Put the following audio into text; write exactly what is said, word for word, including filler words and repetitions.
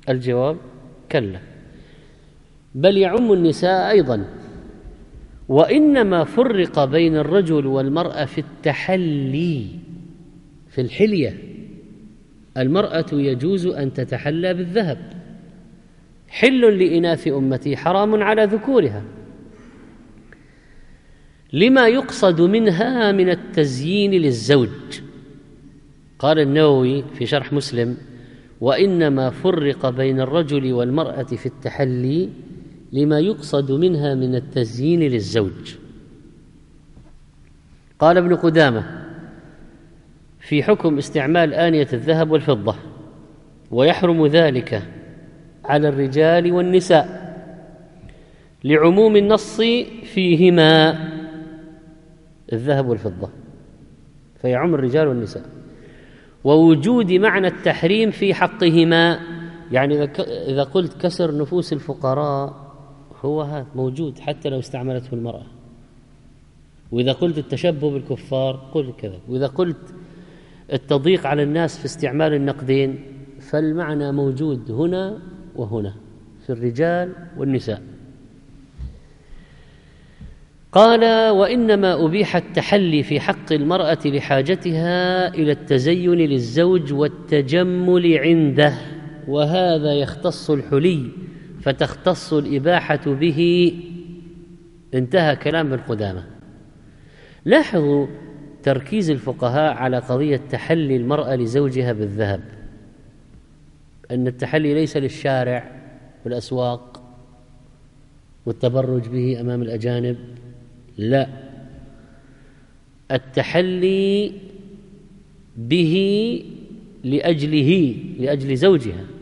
الجواب كلا، بل يعم النساء أيضا، وإنما فرق بين الرجل والمرأة في التحلي، في الحلية. المرأة يجوز أن تتحلى بالذهب، حل لإناث أمتي حرام على ذكورها، لما يقصد منها من التزيين للزوج. قال النووي في شرح مسلم: وإنما فرق بين الرجل والمرأة في التحلي لما يقصد منها من التزيين للزوج. قال ابن قدامة في حكم استعمال آنية الذهب والفضة: ويحرم ذلك على الرجال والنساء لعموم النص فيهما، الذهب والفضة، فيعم الرجال والنساء، ووجود معنى التحريم في حقهما. يعني إذا قلت كسر نفوس الفقراء هو هذا موجود حتى لو استعملته المرأة، وإذا قلت التشبه بالكفار قل كذا، وإذا قلت التضييق على الناس في استعمال النقدين فالمعنى موجود هنا وهنا في الرجال والنساء. قال: وإنما أبيح التحلي في حق المرأة لحاجتها إلى التزين للزوج والتجمل عنده، وهذا يختص الحلي فتختص الإباحة به. انتهى كلام ابن قدامة. لاحظوا تركيز الفقهاء على قضية تحلي المرأة لزوجها بالذهب، أن التحلي ليس للشارع والأسواق والتبرج به أمام الأجانب، لا، التحلي به لأجله، لأجل زوجها،